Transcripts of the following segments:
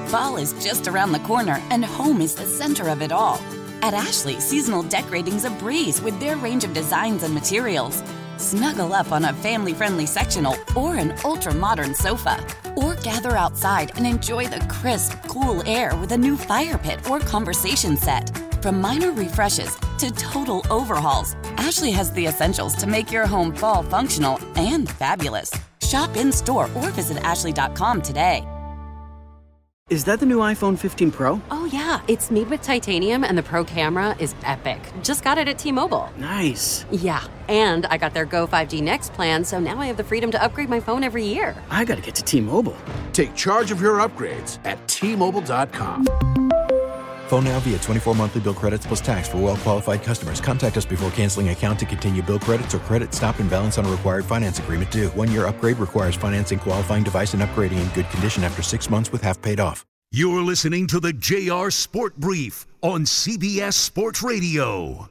Fall is just around the corner, and home is the center of it all. At Ashley, seasonal decorating's a breeze with their range of designs and materials. Snuggle up on a family-friendly sectional or an ultra-modern sofa. Or gather outside and enjoy the crisp, cool air with a new fire pit or conversation set. From minor refreshes to total overhauls, Ashley has the essentials to make your home fall functional and fabulous. Shop in-store or visit ashley.com today. Is that the new iPhone 15 Pro? Oh, yeah. It's made with titanium, and the Pro camera is epic. Just got it at T-Mobile. Nice. Yeah, and I got their Go 5G Next plan, so now I have the freedom to upgrade my phone every year. I gotta get to T-Mobile. Take charge of your upgrades at T-Mobile.com. Phone now via 24 monthly bill credits plus tax for well-qualified customers. Contact us before canceling account to continue bill credits or credit stop and balance on a required finance agreement due. 1-year upgrade requires financing qualifying device and upgrading in good condition after 6 months with half paid off. You're listening to the JR Sport Brief on CBS Sports Radio.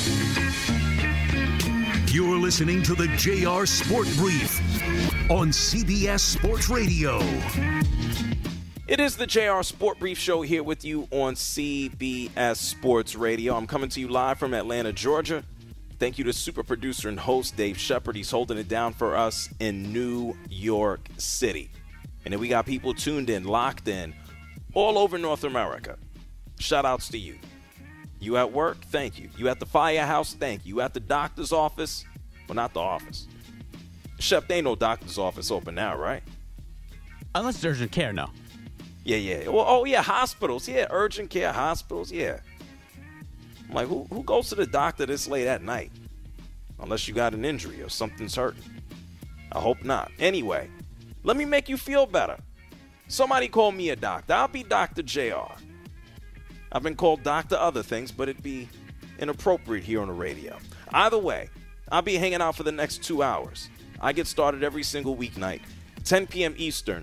You're listening to the JR Sport Brief on CBS Sports Radio. It is the JR Sport Brief Show here with you on CBS Sports Radio. I'm coming to you live from Atlanta, Georgia. Thank you to super producer and host Dave Shepard. He's holding it down for us in New York City. And then we got people tuned in, locked in, all over North America. Shout outs to you. You at work? Thank you. You at the firehouse? Thank you. You at the doctor's office? Well, not the office. Shep, there ain't no doctor's office open now, right? Unless it's urgent care, no. Yeah. Well, oh, yeah, hospitals. Yeah, urgent care, hospitals, yeah. I'm like, who goes to the doctor this late at night? Unless you got an injury or something's hurting. I hope not. Anyway, let me make you feel better. Somebody call me a doctor. I'll be Dr. JR. I've been called doctor other things, but it'd be inappropriate here on the radio. Either way, I'll be hanging out for the next 2 hours. I get started every single weeknight, 10 p.m. Eastern,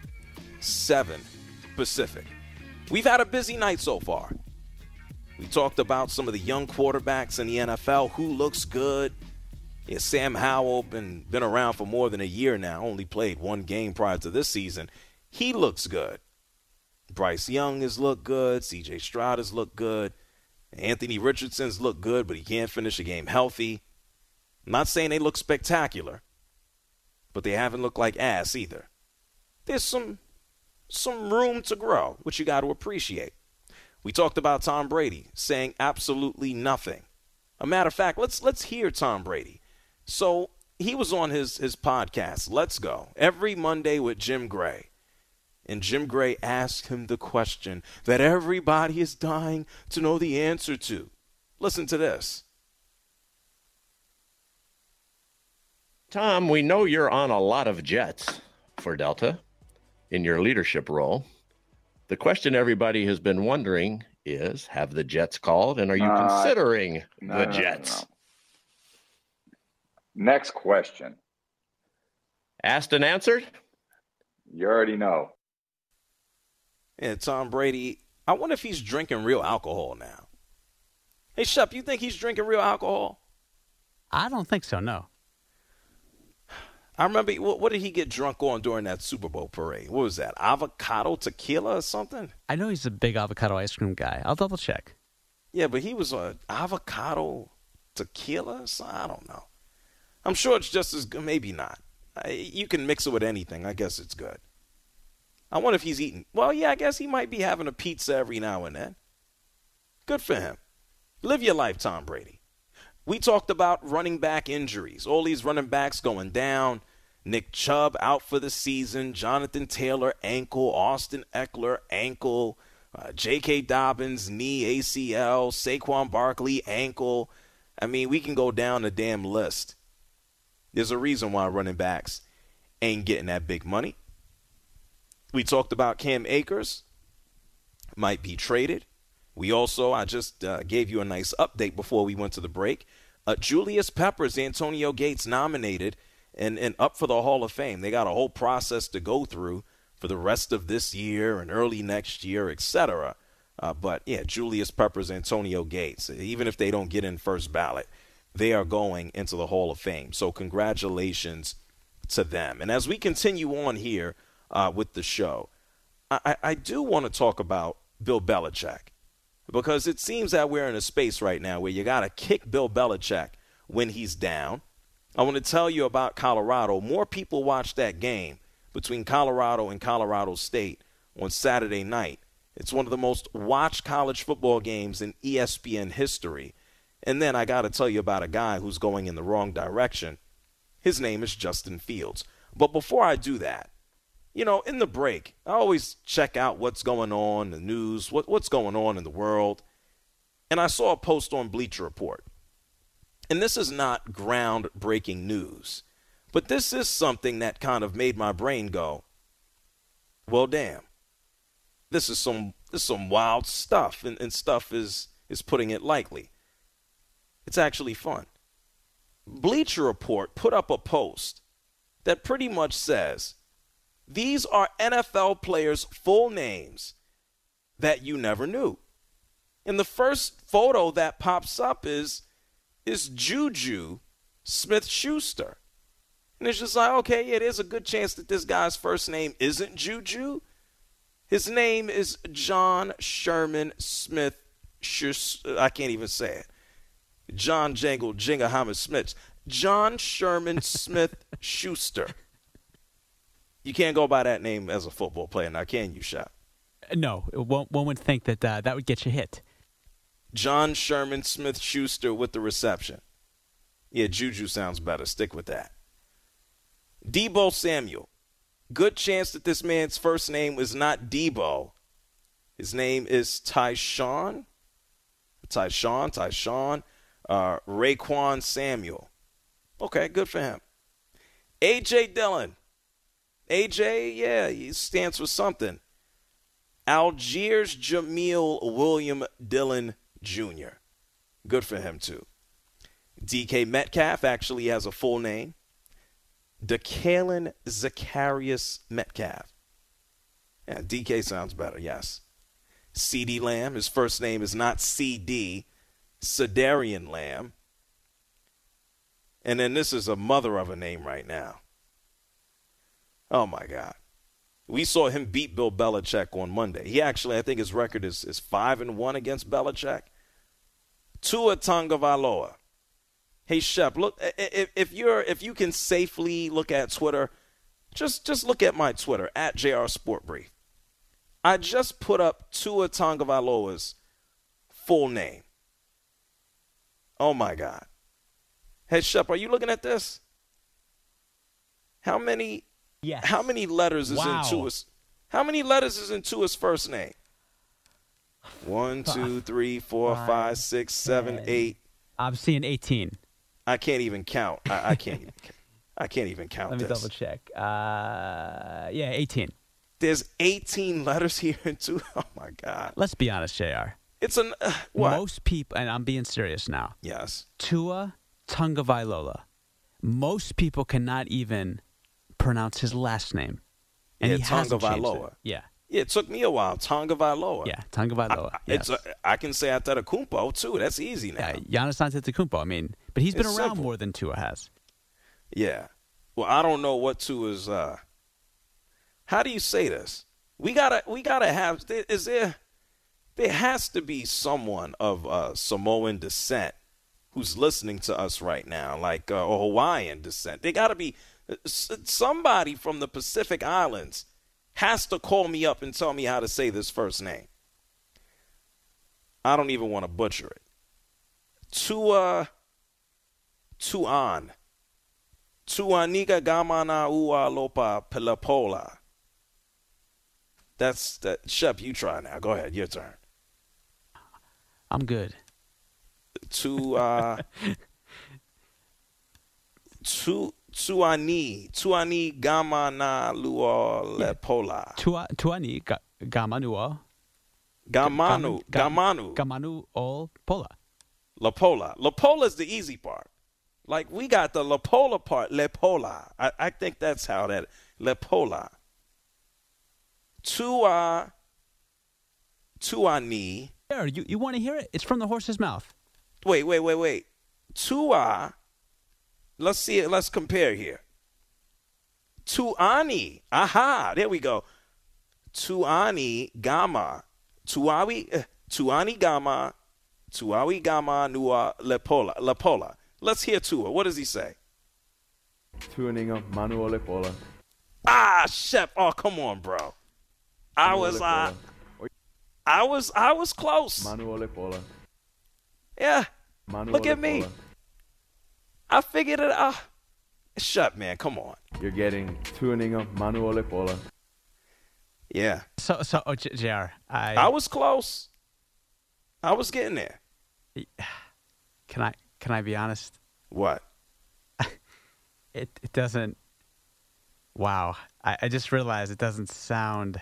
7 Pacific. We've had a busy night so far. We talked about some of the young quarterbacks in the NFL. Who looks good? Yeah, Sam Howell been around for more than a year now. Only played one game prior to this season. He looks good. Bryce Young has looked good. C.J. Stroud has looked good. Anthony Richardson's looked good, but he can't finish a game healthy. I'm not saying they look spectacular, but they haven't looked like ass either. There's some room to grow, which you got to appreciate. We talked about Tom Brady saying absolutely nothing. A matter of fact, let's hear Tom Brady. So he was on his podcast, Let's Go, every Monday with Jim Gray. And Jim Gray asked him the question that everybody is dying to know the answer to. Listen to this. Tom, we know you're on a lot of jets for Delta in your leadership role. The question everybody has been wondering is, have the Jets called, and are you considering the Jets? No. Next question. Asked and answered? You already know. Yeah, Tom Brady, I wonder if he's drinking real alcohol now. Hey, Shep, you think he's drinking real alcohol? I don't think so, no. I remember, what did he get drunk on during that Super Bowl parade? What was that, avocado tequila or something? I know he's a big avocado ice cream guy. I'll double check. Yeah, but he was on avocado tequila? So I don't know. I'm sure it's just as good. Maybe not. You can mix it with anything. I guess it's good. I wonder if he's eating. Well, yeah, I guess he might be having a pizza every now and then. Good for him. Live your life, Tom Brady. We talked about running back injuries. All these running backs going down. Nick Chubb out for the season. Jonathan Taylor, ankle. Austin Eckler, ankle. J.K. Dobbins, knee, ACL. Saquon Barkley, ankle. I mean, we can go down the damn list. There's a reason why running backs ain't getting that big money. We talked about Cam Akers might be traded. We also, I just gave you a nice update before we went to the break. Julius Peppers, Antonio Gates nominated and up for the Hall of Fame. They got a whole process to go through for the rest of this year and early next year, etc. But, yeah, Julius Peppers, Antonio Gates, even if they don't get in first ballot, they are going into the Hall of Fame. So congratulations to them. And as we continue on here with the show, I do want to talk about Bill Belichick, because it seems that we're in a space right now where you got to kick Bill Belichick when he's down. I want to tell you about Colorado. More people watched that game between Colorado and Colorado State on Saturday night. It's one of the most watched college football games in ESPN history. And then I got to tell you about a guy who's going in the wrong direction. His name is Justin Fields. But before I do that, you know, in the break, I always check out what's going on, the news, what's going on in the world. And I saw a post on Bleacher Report. And this is not groundbreaking news, but this is something that kind of made my brain go, well, damn, this is some wild stuff, and stuff is putting it lightly. It's actually fun. Bleacher Report put up a post that pretty much says, these are NFL players' full names that you never knew. And the first photo that pops up is Juju Smith-Schuster. And it's just like, okay, yeah, there's a good chance that this guy's first name isn't Juju. His name is John Sherman Smith-Schuster. I can't even say it. John Jangle Jingleheimer Smith. John Sherman Smith-Schuster. You can't go by that name as a football player now, can you, Shaq? No, one would think that that would get you hit. John Sherman Smith-Schuster with the reception. Yeah, Juju sounds better. Stick with that. Deebo Samuel. Good chance that this man's first name is not Deebo. His name is Tyshawn. Raekwon Samuel. Okay, good for him. A.J. Dillon. A.J., yeah, he stands for something. Algiers Jamil William Dillon Jr. Good for him, too. DK Metcalf actually has a full name. DeKalin Zacharias Metcalf. Yeah, DK sounds better, yes. CeeDee Lamb, his first name is not CD, Cedarian Lamb. And then this is a mother of a name right now. Oh, my God. We saw him beat Bill Belichick on Monday. He actually, I think his record is 5-1 against Belichick. Tua Tagovailoa. Hey, Shep, look, if you can safely look at Twitter, just look at my Twitter, at JR Sport Brief. I just put up Tua Tagovailoa's full name. Oh, my God. Hey, Shep, are you looking at this? How many letters is in Tua's? How many letters is in Tua's first name? 1, 2, 3, 4, 5, 6, 7, 8. I'm seeing 18. I can't even count. I can't even count. Let me double check. 18. There's 18 letters here in Tua. Oh my God. Let's be honest, JR. It's what? Most people, and I'm being serious now. Yes. Tua Tagovailoa. Most people cannot even pronounce his last name. And he hasn't changed it. Yeah. Yeah, it took me a while. Tagovailoa. Yeah, Tagovailoa. Yes. I can say Antetokounmpo, too. That's easy now. Yeah, Giannis Antetokounmpo. I mean, but he's been around more than Tua has. Yeah. Well, I don't know what Tua's. How do you say this? We gotta have. There has to be someone of Samoan descent who's listening to us right now, like or Hawaiian descent. They got to be somebody from the Pacific Islands. Has to call me up and tell me how to say this first name. I don't even want to butcher it. Tuan. Tuaniga Gamana Ua Lopa Pelapola. That's that. Shep, you try now. Go ahead. Your turn. I'm good. Tuani Gamana Lua Lepola. Tuani Gamanua. Gamanu all Pola. Lapola. Lapola is the easy part. Like we got the Lapola part. Lepola. I think that's how that. Lepola. Tuani. You want to hear it? It's from the horse's mouth. Wait. Tua. Let's see it. Let's compare here. Tuani. Aha. There we go. Tuani Gama. Tuani Gama. Tuawi Gama Nua Lepola. Let's hear Tua. What does he say? Tuning up Manuel Lepola. Ah, Shep. Oh, come on, bro. I was close. Manuel Lepola. Yeah. Manuel Look at Lepola. me. I figured it out. Shut, man. Come on. You're getting tuning up Manuel Lepola. Yeah. So, JR, I was close. I was getting there. Can I be honest? What? It doesn't. Wow. I just realized it doesn't sound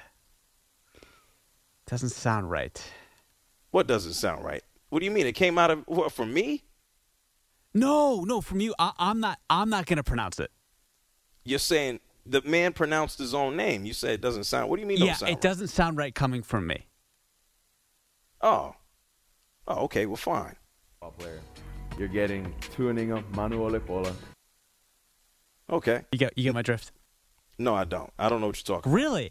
right. What doesn't sound right? What do you mean? It came out of what, from me? No, from you. I'm not going to pronounce it. You're saying the man pronounced his own name. You said it doesn't sound. What do you mean? Yeah, it doesn't sound right coming from me. Oh, okay. Well, fine. Player. You're getting tuning up Manuel Lepola. Okay. You get my drift? No, I don't. I don't know what you're talking really?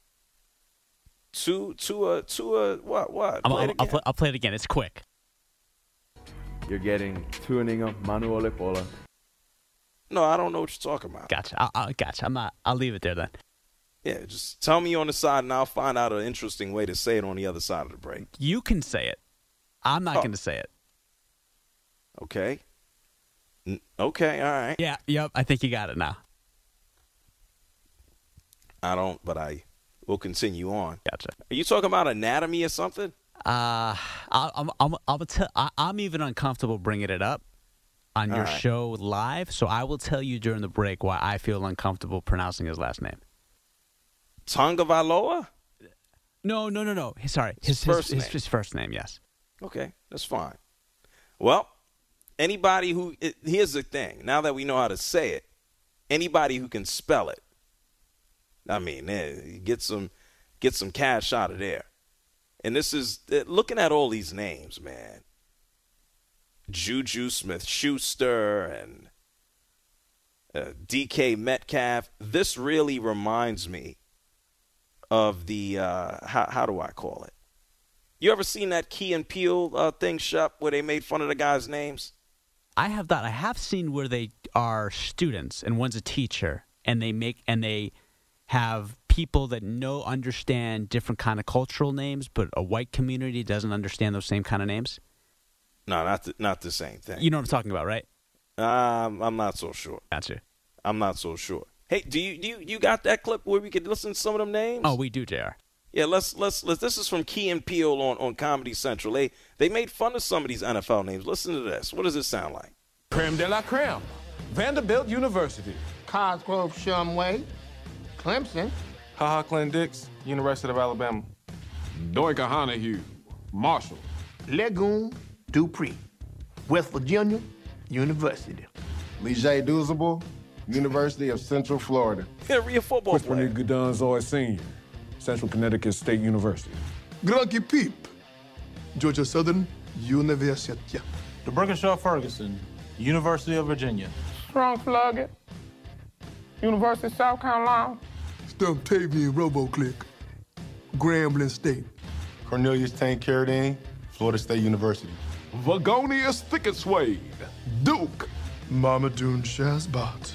about. What? I'll play it again. It's quick. You're getting tuning up Manuel Lepola. No, I don't know what you're talking about. Gotcha. Gotcha. I'll leave it there then. Yeah, just tell me on the side, and I'll find out an interesting way to say it on the other side of the break. You can say it. I'm not going to say it. Okay. Okay, all right. Yeah, yep, I think you got it now. I don't, but I will continue on. Gotcha. Are you talking about anatomy or something? I'm even uncomfortable bringing it up on your show live, so I will tell you during the break why I feel uncomfortable pronouncing his last name. Tagovailoa? No. Sorry, his first name, yes. Okay, that's fine. Well, anybody who here's the thing. Now that we know how to say it, anybody who can spell it, I mean, get some cash out of there. And this is looking at all these names, man. Juju Smith-Schuster and DK Metcalf. This really reminds me of the how do I call it? You ever seen that Key and Peele thing, Shep, where they made fun of the guys' names? I have not. I have seen where they are students and one's a teacher, and they have people that understand different kind of cultural names, but a white community doesn't understand those same kind of names. No, not the same thing. You know what I'm talking about, right? I'm not so sure. Gotcha. I'm not so sure. Hey, do you got that clip where we could listen to some of them names? Oh, we do, JR. Yeah, let's. This is from Key and Peele on Comedy Central. They made fun of some of these NFL names. Listen to this. What does it sound like? Creme de la creme. Vanderbilt University. Cosgrove Shumway. Clemson. HaHa Clendix, University of Alabama. Doika Honahue. Marshall. Legume Dupree. West Virginia University. Lijay Douzable, University of Central Florida. You're a football player. Gudonzoy Sr., Central Connecticut State University. Granky Peep, Georgia Southern University. DeBrickenshaw Ferguson, University of Virginia. Strong Floggett, University of South Carolina. Stumptavian Roboclick, Grambling State. Cornelius Tank Carradine, Florida State University. Vagonius Thicketswade, Duke. Mamadou Shazbot,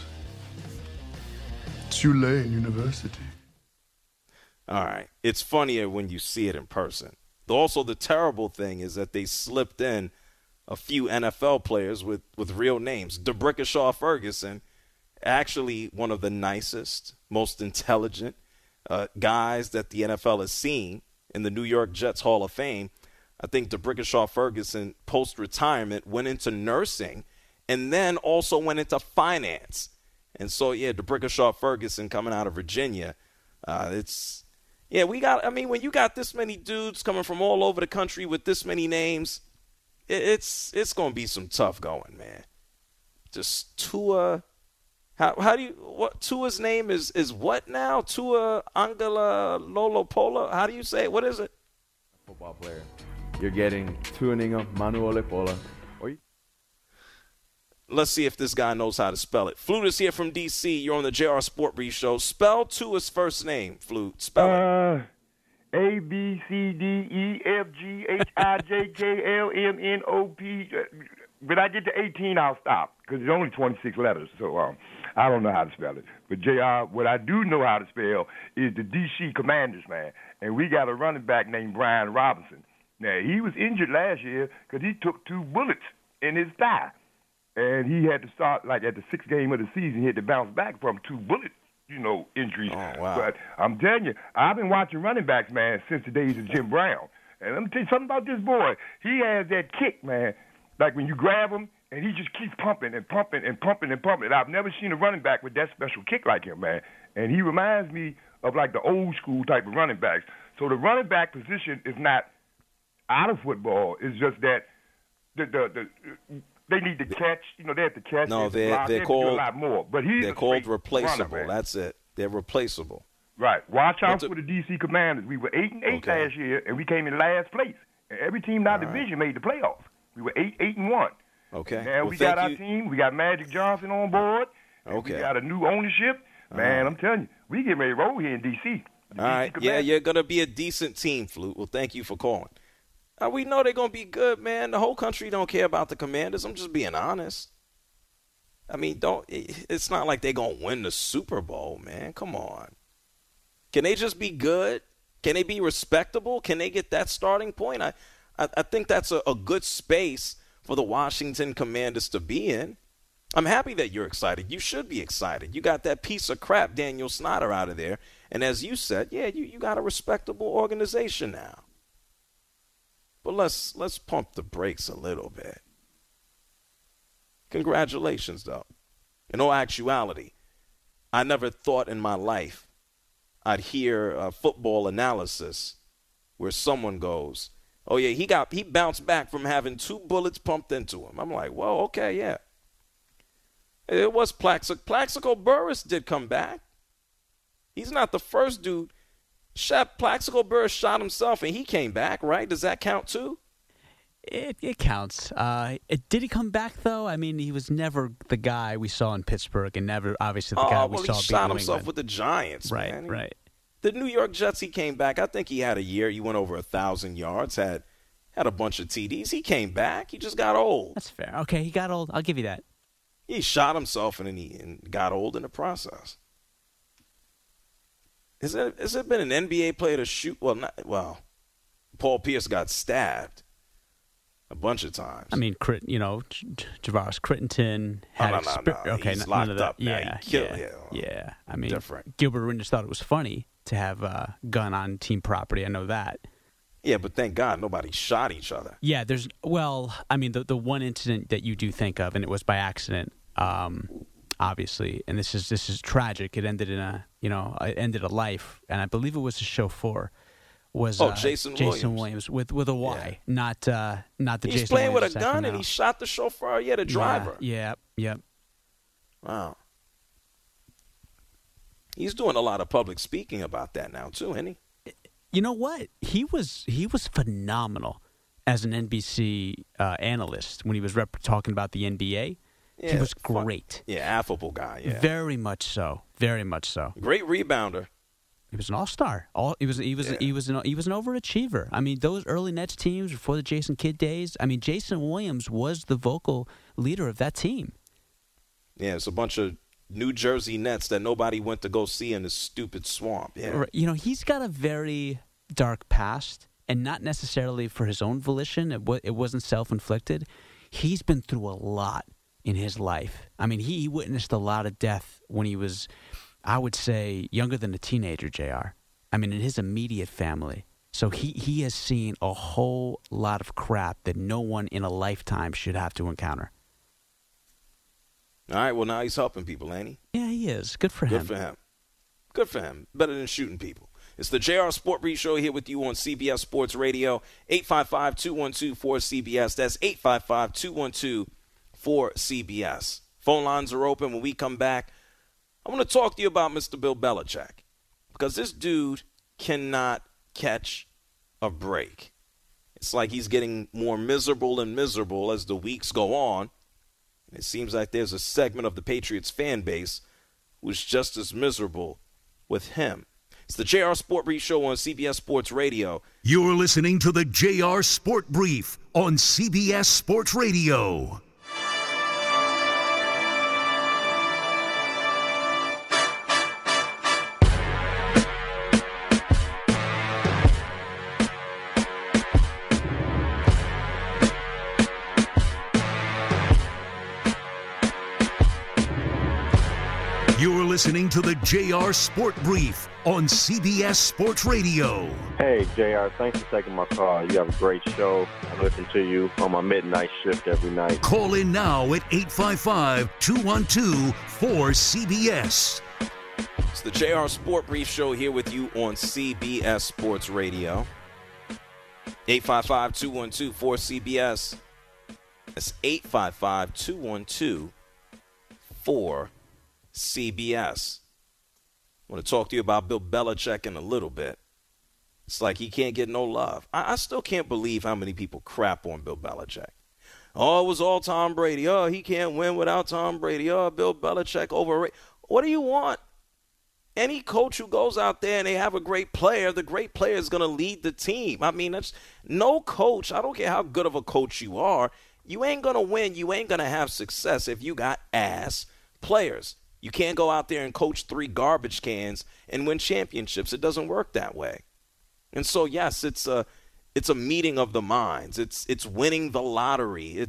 Tulane University. All right. It's funnier when you see it in person. Also, the terrible thing is that they slipped in a few NFL players with real names. DeBrickenshaw Ferguson, actually one of the nicest, most intelligent guys that the NFL has seen in the New York Jets Hall of Fame. I think DeBrickenshaw Ferguson, post-retirement, went into nursing and then also went into finance. And so, yeah, DeBrickenshaw Ferguson coming out of Virginia, when you got this many dudes coming from all over the country with this many names, it's going to be some tough going, man. Just Tua, Tua's name is what now? Tua Angela Lolopola? How do you say it? What is it? Football player. You're getting tuning up Manuel Lepola. Let's see if this guy knows how to spell it. Flute is here from D.C. You're on the JR Sport Brief Show. Spell Tua's first name, Flute. Spell it. A, B, C, D, E, F, G, H, I, J, K, L, M, N, O, P. When I get to 18, I'll stop because it's only 26 letters. So I don't know how to spell it. But, JR, what I do know how to spell is the D.C. Commanders, man. And we got a running back named Brian Robinson. Now, he was injured last year because he took 2 bullets in his thigh. And he had to start, like, at the 6th game of the season, he had to bounce back from 2 bullets. Injuries. Oh, wow. But I'm telling you, I've been watching running backs, man, since the days of Jim Brown. And let me tell you something about this boy. He has that kick, man. Like when you grab him, and he just keeps pumping and pumping and pumping and pumping. I've never seen a running back with that special kick like him, man. And he reminds me of like the old school type of running backs. So the running back position is not out of football. It's just that they need to catch. They have to catch. No, they're called do a lot more. But they're called replaceable. Runner, that's it. They're replaceable. Right. Watch out for the D.C. Commanders. We were 8-8 last year, and we came in last place. And every team in our division made the playoffs. We were 8-1. Okay. Now we got our team. We got Magic Johnson on board. Okay. We got a new ownership. Man, I'm telling you, we getting ready to roll here in D.C. All right. Yeah, you're going to be a decent team, Flute. Well, thank you for calling. We know they're going to be good, man. The whole country don't care about the Commanders. I'm just being honest. I mean, it's not like they're going to win the Super Bowl, man. Come on. Can they just be good? Can they be respectable? Can they get that starting point? I think that's a good space for the Washington Commanders to be in. I'm happy that you're excited. You should be excited. You got that piece of crap, Daniel Snyder, out of there. And as you said, yeah, you got a respectable organization now. But let's pump the brakes a little bit. Congratulations, though. In all actuality, I never thought in my life I'd hear a football analysis where someone goes, oh, yeah, he bounced back from having 2 bullets pumped into him. I'm like, whoa, okay, yeah. It was Plaxico Burress did come back. He's not the first dude. Plaxico Burress shot himself, and he came back, right? Does that count, too? It counts. Did he come back, though? I mean, he was never the guy we saw in Pittsburgh and never, obviously, the guy we saw he shot being himself with the Giants, right, man. Right. The New York Jets, he came back. I think he had a year. He went over 1,000 yards, had a bunch of TDs. He came back. He just got old. That's fair. Okay, he got old. I'll give you that. He shot himself and got old in the process. Has there been an NBA player to shoot? Well, Paul Pierce got stabbed a bunch of times. I mean, Javaris Crittenton had no. Okay, he's none locked of that. up now. Yeah, He killed him. Yeah, I mean, different. Gilbert Arenas thought it was funny to have a gun on team property. I know that. Yeah, but thank God nobody shot each other. Yeah, I mean, the one incident that you do think of, and it was by accident, obviously, and this is tragic. It ended it ended a life, and I believe it was a chauffeur. Was Jason Williams with a Y, not the Jason. He's playing Williams with a gun and he shot the chauffeur. Yeah, the driver. Yeah. Wow. He's doing a lot of public speaking about that now too, isn't he? You know what? He was phenomenal as an NBC analyst when he was talking about the NBA. Yeah, he was great. Yeah, affable guy. Yeah, very much so. Very much so. Great rebounder. He was an all-star. He was an overachiever. I mean, those early Nets teams before the Jason Kidd days. I mean, Jason Williams was the vocal leader of that team. Yeah, it's a bunch of New Jersey Nets that nobody went to go see in this stupid swamp. Yeah, he's got a very dark past, and not necessarily for his own volition. It wasn't self-inflicted. He's been through a lot in his life. I mean, he witnessed a lot of death when he was, I would say, younger than a teenager, JR. I mean, in his immediate family. So he has seen a whole lot of crap that no one in a lifetime should have to encounter. All right, well, now he's helping people, ain't he? Yeah, he is. Good for him. Good for him. Better than shooting people. It's the JR Sport Brief Show here with you on CBS Sports Radio, 855-212-4CBS. That's 855-212-4CBS. Phone lines are open. When we come back, I want to talk to you about Mr. Bill Belichick, because this dude cannot catch a break. It's like he's getting more miserable and miserable as the weeks go on. It seems like there's a segment of the Patriots fan base who's just as miserable with him. It's the JR Sport Brief Show on CBS Sports Radio. You're listening to the JR Sport Brief on CBS Sports Radio. You're listening to the JR Sport Brief on CBS Sports Radio. Hey, JR, thanks for taking my call. You have a great show. I listen to you on my midnight shift every night. Call in now at 855-212-4CBS. It's the JR Sport Brief Show here with you on CBS Sports Radio. 855-212-4CBS. That's 855-212-4CBS. I want to talk to you about Bill Belichick in a little bit. It's like he can't get no love. I still can't believe how many people crap on Bill Belichick. Oh, it was all Tom Brady. Oh, he can't win without Tom Brady. Oh, Bill Belichick overrated. What do you want? Any coach who goes out there and they have a great player, the great player is going to lead the team. I mean, that's no coach. I don't care how good of a coach you are. You ain't going to win. You ain't going to have success if you got ass players. You can't go out there and coach 3 garbage cans and win championships. It doesn't work that way. And so, yes, it's a meeting of the minds. It's winning the lottery.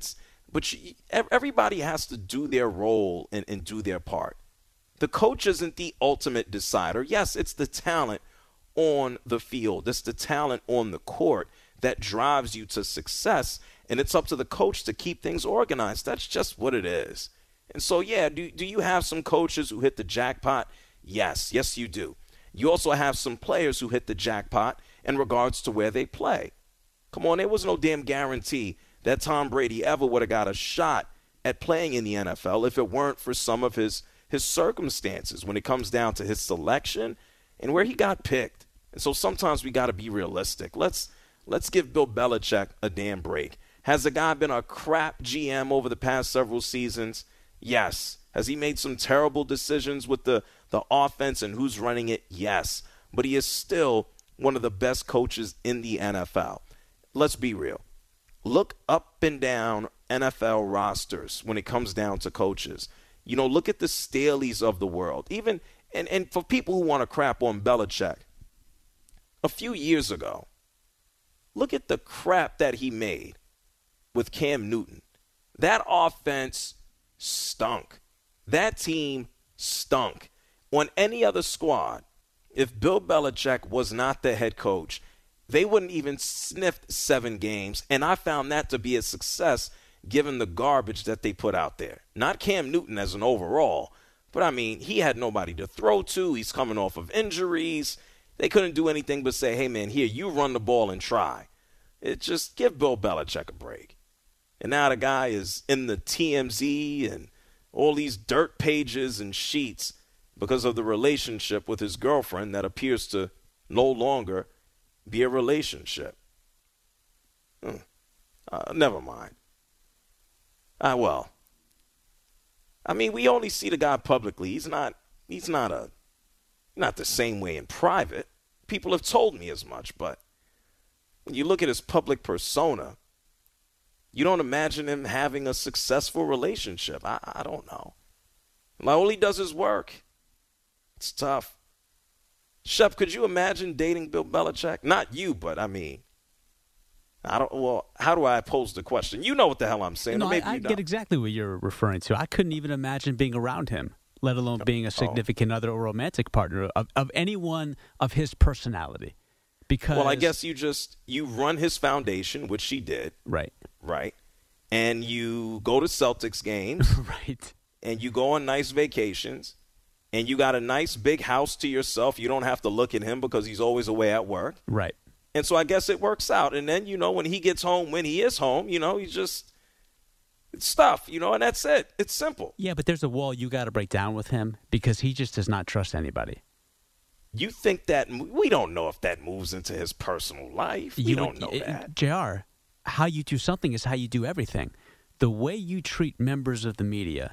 Everybody has to do their role and do their part. The coach isn't the ultimate decider. Yes, it's the talent on the field. It's the talent on the court that drives you to success, and it's up to the coach to keep things organized. That's just what it is. And so, yeah, do you have some coaches who hit the jackpot? Yes, you do. You also have some players who hit the jackpot in regards to where they play. Come on, there was no damn guarantee that Tom Brady ever would have got a shot at playing in the NFL if it weren't for some of his circumstances when it comes down to his selection and where he got picked. And so sometimes we got to be realistic. Let's give Bill Belichick a damn break. Has the guy been a crap GM over the past several seasons? Yes. Has he made some terrible decisions with the offense and who's running it? Yes. But he is still one of the best coaches in the NFL. Let's be real. Look up and down NFL rosters when it comes down to coaches. You know, look at the Staleys of the world. Even and for people who want to crap on Belichick, a few years ago, look at the crap that he made with Cam Newton. That offense stunk. That team stunk. On any other squad, if Bill Belichick was not the head coach, they wouldn't even sniff 7 games, and I found that to be a success given the garbage that they put out there. Not Cam Newton as an overall, but I mean, he had nobody to throw to. He's coming off of injuries. They couldn't do anything but say, hey, man, here, you run the ball and try. It just give Bill Belichick a break. And now the guy is in the TMZ and all these dirt pages and sheets because of the relationship with his girlfriend that appears to no longer be a relationship. Never mind. Well, I mean, we only see the guy publicly. He's not the same way in private. People have told me as much, but when you look at his public persona, you don't imagine him having a successful relationship. I don't know. Like, all he does is work. It's tough. Shep, could you imagine dating Bill Belichick? Not you, but I mean, how do I pose the question? You know what the hell I'm saying. No, maybe I get exactly what you're referring to. I couldn't even imagine being around him, let alone being a significant other or romantic partner of anyone of his personality. Because, well, I guess you run his foundation, which she did. Right. And you go to Celtics games. Right. And you go on nice vacations. And you got a nice big house to yourself. You don't have to look at him because he's always away at work. Right. And so I guess it works out. And then, when he gets home, when he is home, he's just it's stuff, and that's it. It's simple. Yeah, but there's a wall you got to break down with him because he just does not trust anybody. You think that we don't know if that moves into his personal life. We don't know that. JR, how you do something is how you do everything. The way you treat members of the media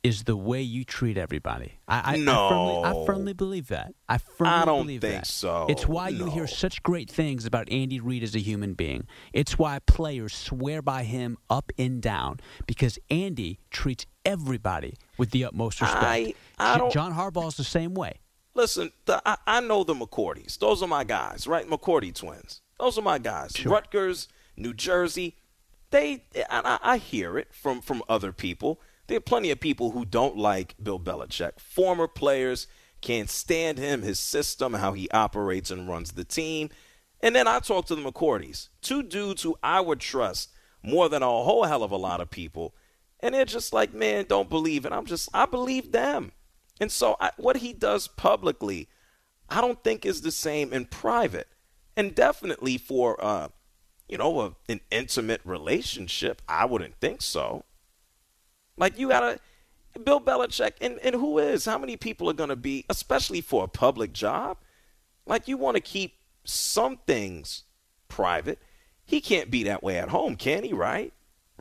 is the way you treat everybody. I firmly believe that. I don't believe think that. so. It's why you hear such great things about Andy Reid as a human being. It's why players swear by him up and down, because Andy treats everybody with the utmost respect. John Harbaugh's the same way. Listen, I know the McCourties. Those are my guys, right? McCourty twins. Those are my guys. Sure. Rutgers, New Jersey. I hear it from other people. There are plenty of people who don't like Bill Belichick. Former players can't stand him, his system, how he operates and runs the team. And then I talk to the McCourties, two dudes who I would trust more than a whole hell of a lot of people. And they're just like, man, don't believe it. I believe them. And so what he does publicly, I don't think is the same in private. And definitely for, an intimate relationship, I wouldn't think so. Like, you got to, Bill Belichick, and who is? How many people are going to be, especially for a public job? Like, you want to keep some things private. He can't be that way at home, can he? Right?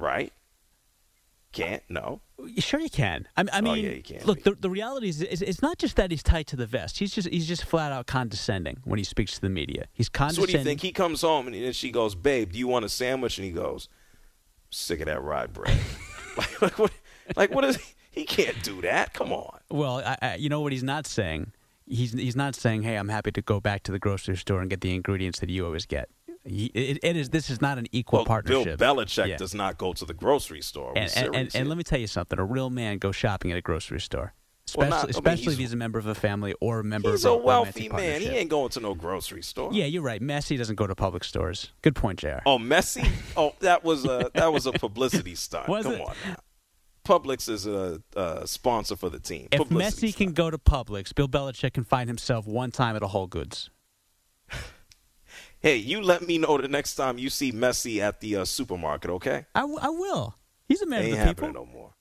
Can't? No. Sure you can. I mean, yeah, you can. Look, the reality is it's not just that he's tight to the vest. He's just flat out condescending when he speaks to the media. He's condescending. So what do you think? He comes home and then she goes, babe, do you want a sandwich? And he goes, sick of that rye bread. What is he can't do that. Come on. Well, you know what he's not saying? He's not saying, hey, I'm happy to go back to the grocery store and get the ingredients that you always get. This is not an equal partnership. Bill Belichick does not go to the grocery store. And let me tell you something. A real man goes shopping at a grocery store, especially if he's a member of a family or a member of a He's a wealthy man. He ain't going to no grocery store. Yeah, you're right. Messi doesn't go to public stores. Good point, JR. Oh, Messi? Oh, that was a publicity stunt. Come on now. Publix is a sponsor for the team. If Publicity Messi can go to Publix, Bill Belichick can find himself one time at a Whole Goods. Hey, you let me know the next time you see Messi at the supermarket, okay? I will. He's a man of the people. Ain't happening no more.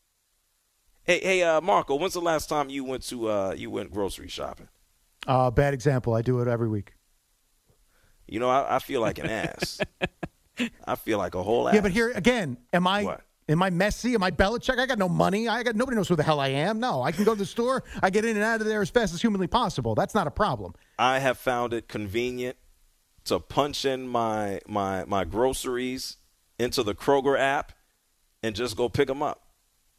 Hey, Marco, when's the last time you went grocery shopping? Bad example. I do it every week. You know, I feel like an ass. I feel like a whole ass. Yeah, but here again, am I What? Am I Messi? Am I Belichick? I got no money. Nobody knows who the hell I am. No, I can go to the store. I get in and out of there as fast as humanly possible. That's not a problem. I have found it convenient to punch in my groceries into the Kroger app and just go pick them up.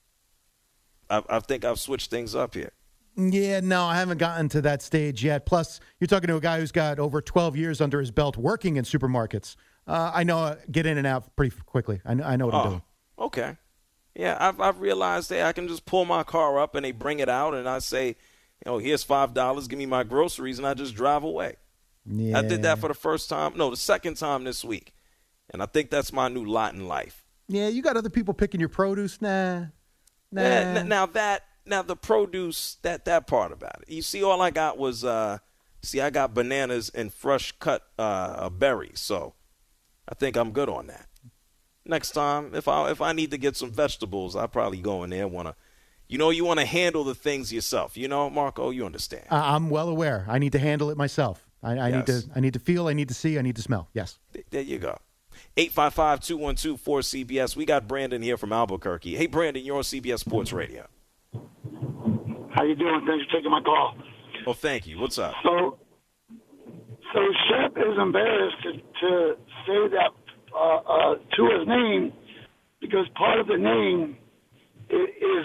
I think I've switched things up here. Yeah, no, I haven't gotten to that stage yet. Plus, you're talking to a guy who's got over 12 years under his belt working in supermarkets. I know get in and out pretty quickly. I know what I'm doing. Okay. Yeah, I've realized that I can just pull my car up and they bring it out and I say, here's $5, give me my groceries, and I just drive away. Yeah. I did that for the second time this week. And I think that's my new lot in life. Yeah, you got other people picking your produce? Nah. Now the produce, that part about it. You see, all I got was, I got bananas and fresh cut berries. So I think I'm good on that. Next time, if I need to get some vegetables, I'll probably go in there and you want to handle the things yourself. Marco, you understand. I'm well aware. I need to handle it myself. I need to feel, I need to see, I need to smell. Yes. There you go. 855-212-4CBS. We got Brandon here from Albuquerque. Hey, Brandon, you're on CBS Sports Radio. How you doing? Thanks for taking my call. Oh, thank you. What's up? So Shep is embarrassed to say that Tua's name because part of the name is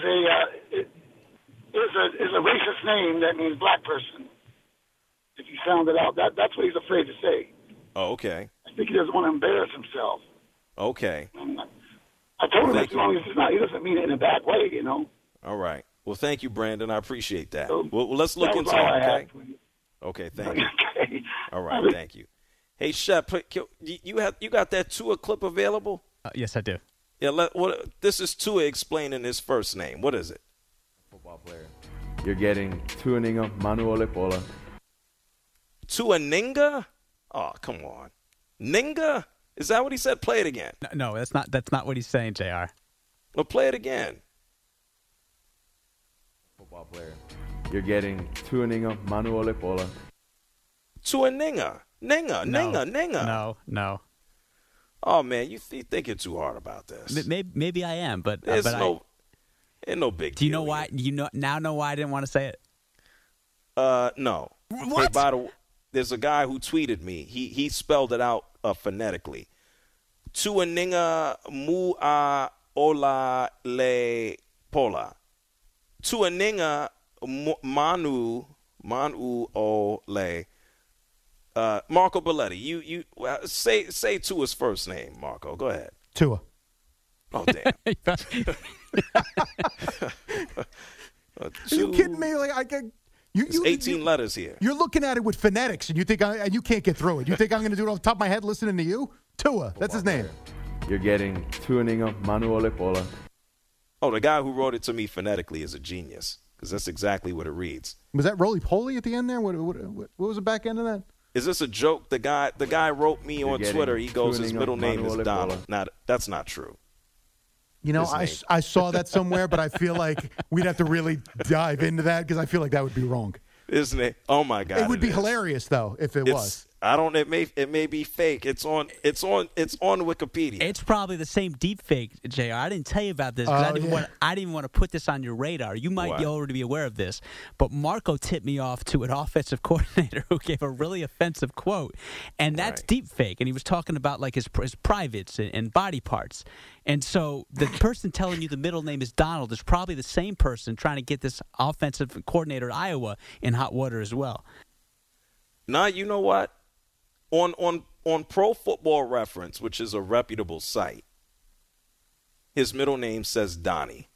a racist name that means black person. If you sound it out, that's what he's afraid to say. Oh, okay. I think he doesn't want to embarrass himself. Okay. I told him as long as he doesn't mean it in a bad way, All right. Well, thank you, Brandon. I appreciate that. So, well, let's look into it, okay? Okay, thank you. Okay. All right, thank you. Hey, Shep, you got that Tua clip available? Yes, I do. Yeah, this is Tua explaining his first name. What is it? Football player. You're getting Tuaninga Manuolepola. Tuaninga? Oh, come on. Ninga? Is that what he said? Play it again. No, that's not what he's saying, JR. Well, play it again. Football player. You're getting Tuaninga Manuolepola. Tuaninga. Ninga. No. Oh, man, you're thinking too hard about this. Maybe I am, but there's Ain't no big deal. Do you know why? You know why I didn't want to say it? No. What? Hey, there's a guy who tweeted me. He spelled it out phonetically. Tuaninga mua ola le pola. Tuaninga manu o le. Marco Belletti, you say Tua's first name, Marco. Go ahead. Tua. Oh, damn. Are you kidding me? Like I can. There's 18 letters here. You're looking at it with phonetics, and you think and you can't get through it. You think I'm going to do it off the top of my head listening to you? Tua, that's his name. You're getting Tuaninga Manu Ole Pola. Oh, the guy who wrote it to me phonetically is a genius, because that's exactly what it reads. Was that Roly Poly at the end there? What was the back end of that? Is this a joke? The guy wrote me on Twitter. He goes, his middle name is Donald. Now, that's not true. You know, I saw that somewhere, but I feel like we'd have to really dive into that because I feel like that would be wrong. Isn't it? Oh my God! It would be hilarious though if it was. I don't. It may be fake. It's on Wikipedia. It's probably the same deep fake, JR. I didn't tell you about this because I didn't want to put this on your radar. You might already be aware of this, but Marco tipped me off to an offensive coordinator who gave a really offensive quote, and that's deep fake. And he was talking about like his privates and body parts. And so the person telling you the middle name is Donald is probably the same person trying to get this offensive coordinator at Iowa in hot water as well. Now, you know what? On Pro Football Reference, which is a reputable site, his middle name says Donnie.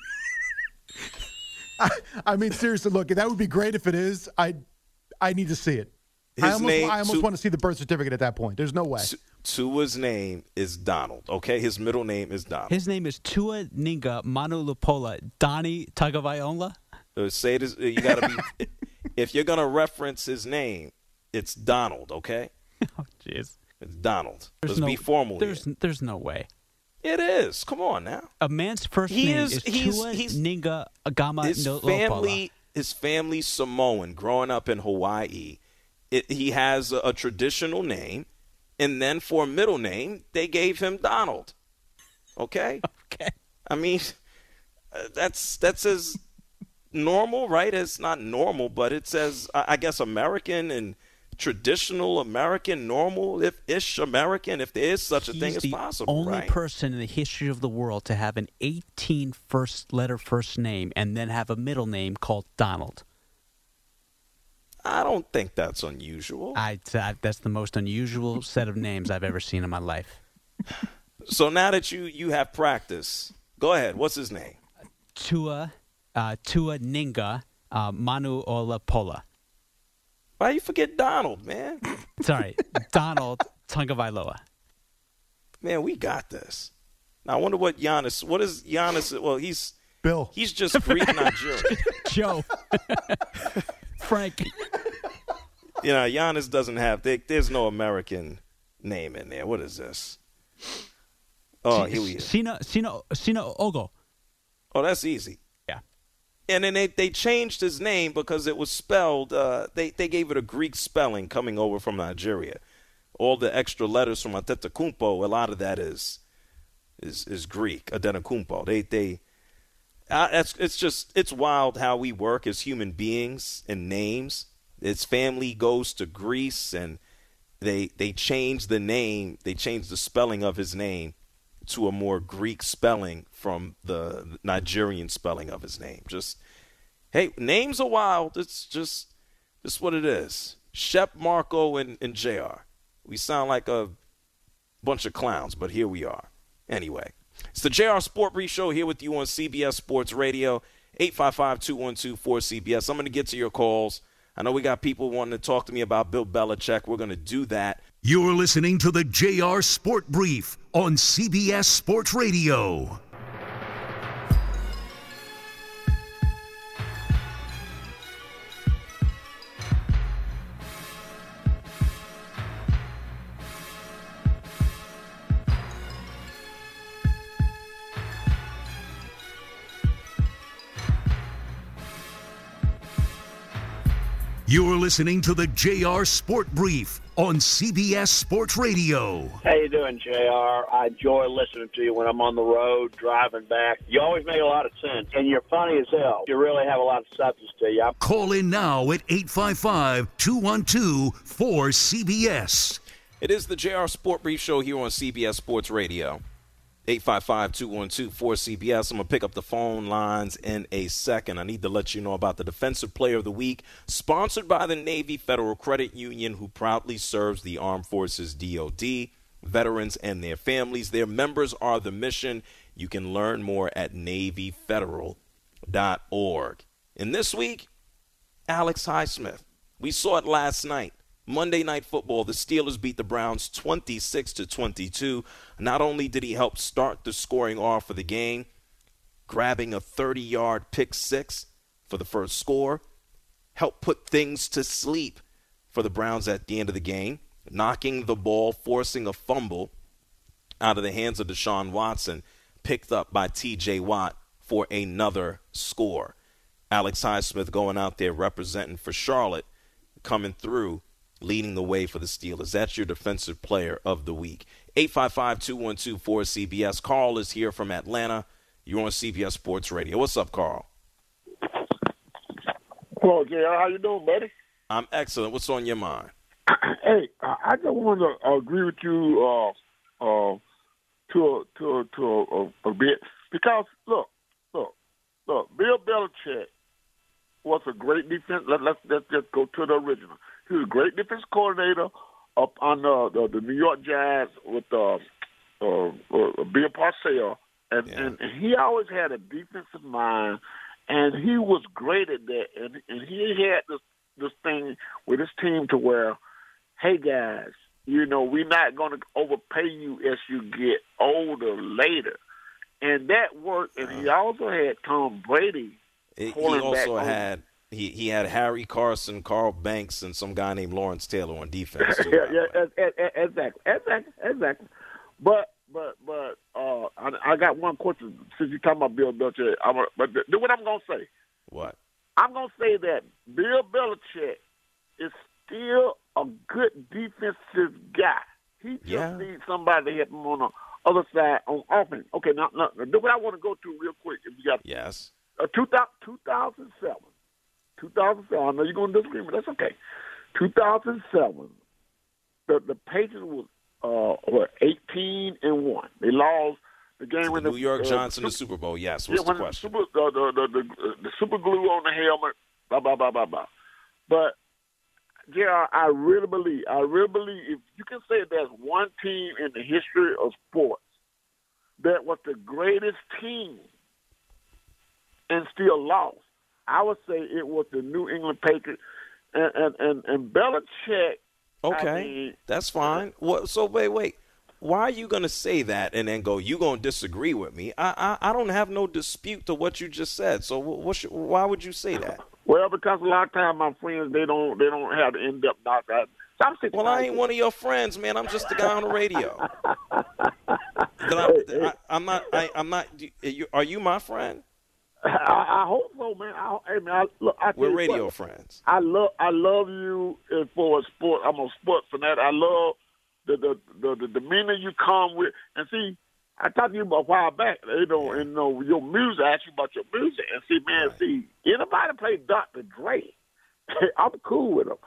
I mean, seriously, look, that would be great if it is. I need to see it. I almost want to see the birth certificate at that point. There's no way. Tua's name is Donald, okay? His middle name is Donald. His name is Tuaninga Manu Lupola Donnie Tagovailoa. Say this. You got to be. If you're gonna reference his name, it's Donald, okay? Oh, jeez. It's Donald. Be formal. There's no way. It is. Come on now. A man's first name is Tuaninga Agama Lupola. His family's Samoan. Growing up in Hawaii, he has a traditional name. And then for a middle name, they gave him Donald. Okay? Okay. I mean, that's as normal, right? It's not normal, but it says, I guess, American and traditional American, normal-ish American, if there is such a thing as possible, He's the only right? person in the history of the world to have an 18 first-letter first name and then have a middle name called Donald. I don't think that's unusual. That's the most unusual set of names I've ever seen in my life. So now that you have practice, go ahead. What's his name? Tuaninga Manu Ola Pola. Why you forget Donald, man? Sorry, Donald Tagovailoa. Man, we got this. Now I wonder what is Giannis? Well, he's Bill. He's just Greek Nigerian. Joe. Frank. You know, Giannis doesn't have. There's no American name in there. What is this? Oh, here we go. Sina Ogo. Oh, that's easy. Yeah. And then they changed his name because it was spelled. They gave it a Greek spelling coming over from Nigeria. All the extra letters from Antetokounmpo, a lot of that is Greek. Antetokounmpo. It's wild how we work as human beings and names. His family goes to Greece and they change the name. They change the spelling of his name to a more Greek spelling from the Nigerian spelling of his name. Just, hey, names are wild. It's just what it is. Shep, Marco, and JR. We sound like a bunch of clowns, but here we are. Anyway, it's the JR Sport Brief Show here with you on CBS Sports Radio, 855-212-4CBS. I'm going to get to your calls. I know we got people wanting to talk to me about Bill Belichick. We're going to do that. You're listening to the JR Sport Brief on CBS Sports Radio. You're listening to the JR Sport Brief on CBS Sports Radio. How you doing, JR? I enjoy listening to you when I'm on the road, driving back. You always make a lot of sense, and you're funny as hell. You really have a lot of substance to you. Call in now at 855-212-4CBS. It is the JR Sport Brief Show here on CBS Sports Radio. 855-212-4CBS. I'm going to pick up the phone lines in a second. I need to let you know about the Defensive Player of the Week, sponsored by the Navy Federal Credit Union, who proudly serves the Armed Forces DOD, veterans, and their families. Their members are the mission. You can learn more at NavyFederal.org. And this week, Alex Highsmith. We saw it last night. Monday Night Football, the Steelers beat the Browns 26-22. Not only did he help start the scoring off for the game, grabbing a 30-yard pick six for the first score, helped put things to sleep for the Browns at the end of the game, knocking the ball, forcing a fumble out of the hands of Deshaun Watson, picked up by T.J. Watt for another score. Alex Highsmith going out there representing for Charlotte, coming through, leading the way for the Steelers. That's your Defensive Player of the Week. 855-212-4CBS. Carl is here from Atlanta. You're on CBS Sports Radio. What's up, Carl? Hello, JR. How you doing, buddy? I'm excellent. What's on your mind? Hey, I just want to agree with you to a bit because look, Bill Belichick was a great defense. Let's just go to the original. He was a great defense coordinator up on the New York Giants with Bill Parcells, and he always had a defensive mind, and he was great at that. And he had this thing with his team to where, hey guys, we're not going to overpay you as you get older later, and that worked. And he also had Tom Brady. He had Harry Carson, Carl Banks, and some guy named Lawrence Taylor on defense too. Exactly. But I got one question since you're talking about Bill Belichick. But do what I'm gonna say. What? I'm gonna say that Bill Belichick is still a good defensive guy. He just needs somebody to help him on the other side on offense. Okay, now do what I want to go to real quick. If you got 2007. 2007. I know you're going to disagree, but that's okay. 2007. The Patriots was 18-1. They lost the game when the New York Giants in the Super Bowl. Yes. What's the question? The super glue on the helmet. Blah blah blah blah blah. But JR, I really believe if you can say there's one team in the history of sports that was the greatest team and still lost, I would say it was the New England Patriots and Belichick. Okay, that's fine. So wait. Why are you going to say that and then go, you going to disagree with me? I don't have no dispute to what you just said. So why would you say that? Well, because a lot of times my friends, they don't have the in-depth knowledge. Well, I ain't one of your friends, man. I'm just the guy on the radio. I'm not. Are you my friend? I hope so, man. We're radio friends. I love you for sport. I'm a sports fanatic. I love the demeanor you come with. And see, I talked to you about a while back. Your music. I asked you about your music. And see, man, anybody play Dr. Dre? I'm cool with him.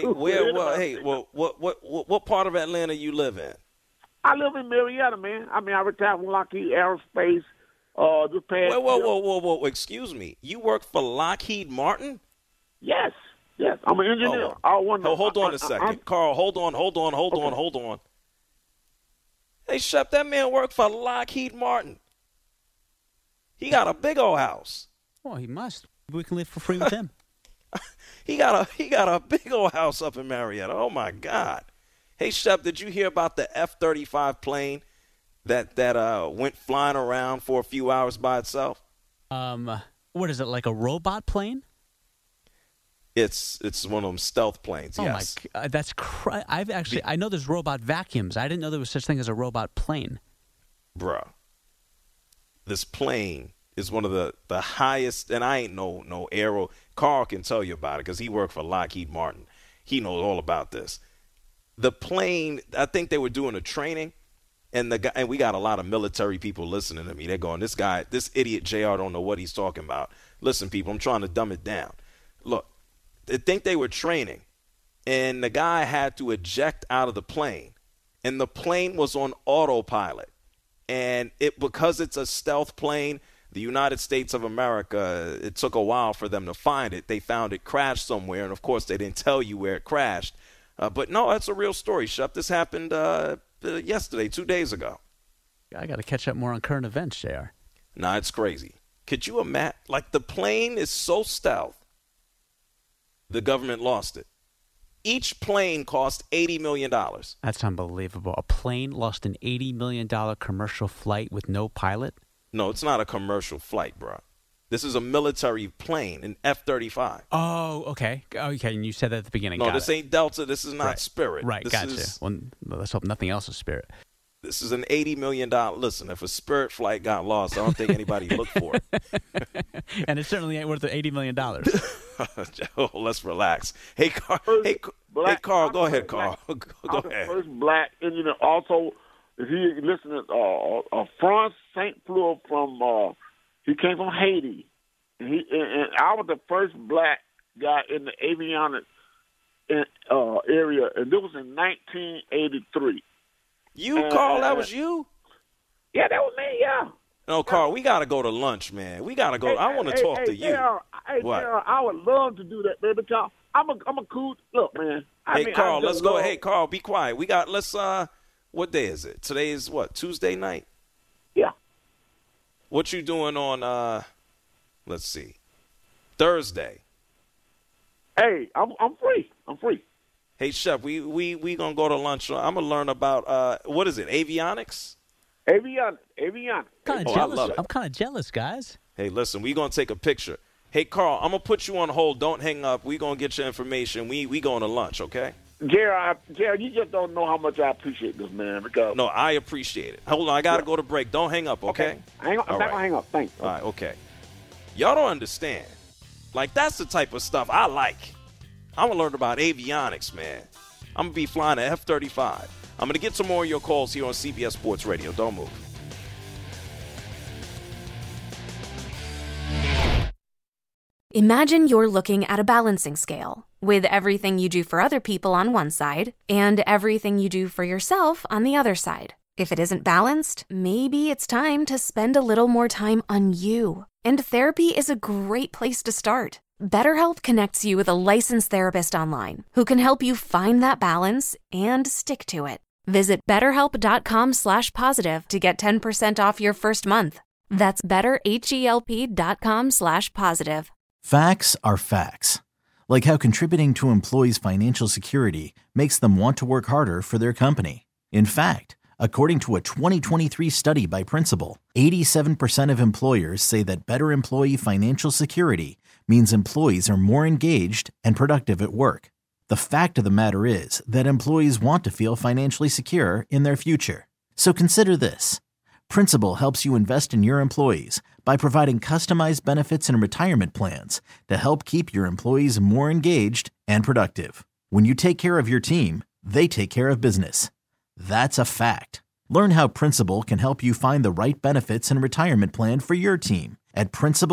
What part of Atlanta you live in? I live in Marietta, man. I retired from Lockheed Aerospace. Whoa! Excuse me. You work for Lockheed Martin? Yes. I'm an engineer. Hold on a second, Carl. Hold on. Hey, Shep, that man worked for Lockheed Martin. He got a big old house. Oh, he must. We can live for free with him. He got a big old house up in Marietta. Oh my God. Hey, Shep, did you hear about the F-35 plane that went flying around for a few hours by itself? What is it, like a robot plane? It's one of them stealth planes. Yes. Oh my God, that's I know there's robot vacuums. I didn't know there was such thing as a robot plane. Bruh, this plane is one of the highest, and I ain't no aero. Carl can tell you about it because he worked for Lockheed Martin. He knows all about this. The plane, I think they were doing a training, and we got a lot of military people listening to me. They're going, this idiot JR don't know what he's talking about. Listen, people, I'm trying to dumb it down. Look, I think they were training, and the guy had to eject out of the plane, and the plane was on autopilot. And because it's a stealth plane, the United States of America, it took a while for them to find it. They found it crashed somewhere, and, of course, they didn't tell you where it crashed. But, no, that's a real story, Shep. This happened yesterday, 2 days ago. I got to catch up more on current events, JR. Nah, it's crazy. Could you imagine? Like, the plane is so stealth, the government lost it. Each plane cost $80 million. That's unbelievable. A plane lost an $80 million commercial flight with no pilot? No, it's not a commercial flight, bro. This is a military plane, an F-35. Oh, okay. Okay, and you said that at the beginning. No, this ain't Delta. This is not Spirit. Right, this gotcha. Well, let's hope nothing else is Spirit. This is an $80 million. Listen, if a Spirit flight got lost, I don't think anybody looked for it. And it certainly ain't worth the $80 million. Oh, let's relax. Hey, Carl. Carl, go ahead, Carl. Go ahead. First black engineer. Also, if he listened to Franz St. Fleur from, he came from Haiti. And I was the first black guy in the avionics area, and this was in 1983. Carl, that was you? Yeah, that was me, yeah. No, Carl, we got to go to lunch, man. We got to go. I want to talk to you. What? I would love to do that, baby, because I'm a cool, look, man. Carl, let's go. Hey, Carl, be quiet. What day is it? Today is what, Tuesday night? Yeah. What you doing on, let's see, Thursday? Hey, I'm free. I'm free. Hey, Chef, we going to go to lunch. I'm going to learn about, what is it, avionics? Avionics. I'm kind of jealous, guys. Hey, listen, we going to take a picture. Hey, Carl, I'm going to put you on hold. Don't hang up. We going to get your information. We going to lunch, okay? Jared, you just don't know how much I appreciate this, man. Because no, I appreciate it. Hold on, I got to go to break. Don't hang up, okay? I'm not going to hang up. Thanks. All right, okay. Y'all don't understand. Like, that's the type of stuff I like. I'm going to learn about avionics, man. I'm going to be flying an F-35. I'm going to get some more of your calls here on CBS Sports Radio. Don't move. Imagine you're looking at a balancing scale with everything you do for other people on one side and everything you do for yourself on the other side. If it isn't balanced, maybe it's time to spend a little more time on you. And therapy is a great place to start. BetterHelp connects you with a licensed therapist online who can help you find that balance and stick to it. Visit BetterHelp.com/positive to get 10% off your first month. That's BetterHelp.com/positive. Facts are facts. Like how contributing to employees' financial security makes them want to work harder for their company. In fact, according to a 2023 study by Principal, 87% of employers say that better employee financial security means employees are more engaged and productive at work. The fact of the matter is that employees want to feel financially secure in their future. So consider this. Principal helps you invest in your employees by providing customized benefits and retirement plans to help keep your employees more engaged and productive. When you take care of your team, they take care of business. That's a fact. Learn how Principal can help you find the right benefits and retirement plan for your team at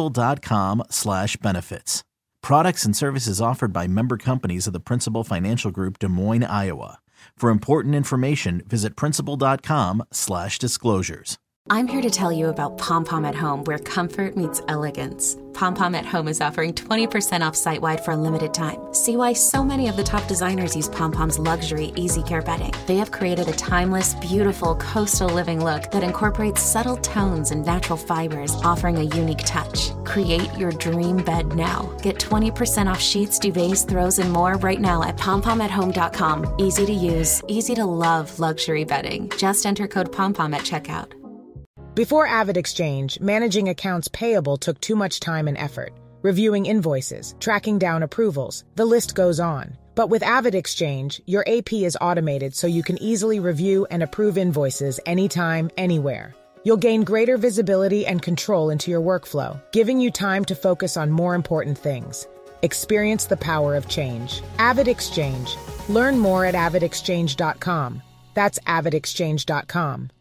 Principal.com/benefits. Products and services offered by member companies of the Principal Financial Group, Des Moines, Iowa. For important information, visit Principal.com/disclosures. I'm here to tell you about Pom Pom at Home, where comfort meets elegance. Pom Pom at Home is offering 20% off site-wide for a limited time. See why so many of the top designers use Pom Pom's luxury Easy Care bedding. They have created a timeless, beautiful coastal living look that incorporates subtle tones and natural fibers, offering a unique touch. Create your dream bed now. Get 20% off sheets, duvets, throws, and more right now at pompomathome.com. Easy to use, easy to love luxury bedding. Just enter code POMPOM at checkout. Before AvidXchange, managing accounts payable took too much time and effort. Reviewing invoices, tracking down approvals, the list goes on. But with AvidXchange, your AP is automated so you can easily review and approve invoices anytime, anywhere. You'll gain greater visibility and control into your workflow, giving you time to focus on more important things. Experience the power of change. AvidXchange. Learn more at avidexchange.com. That's avidexchange.com.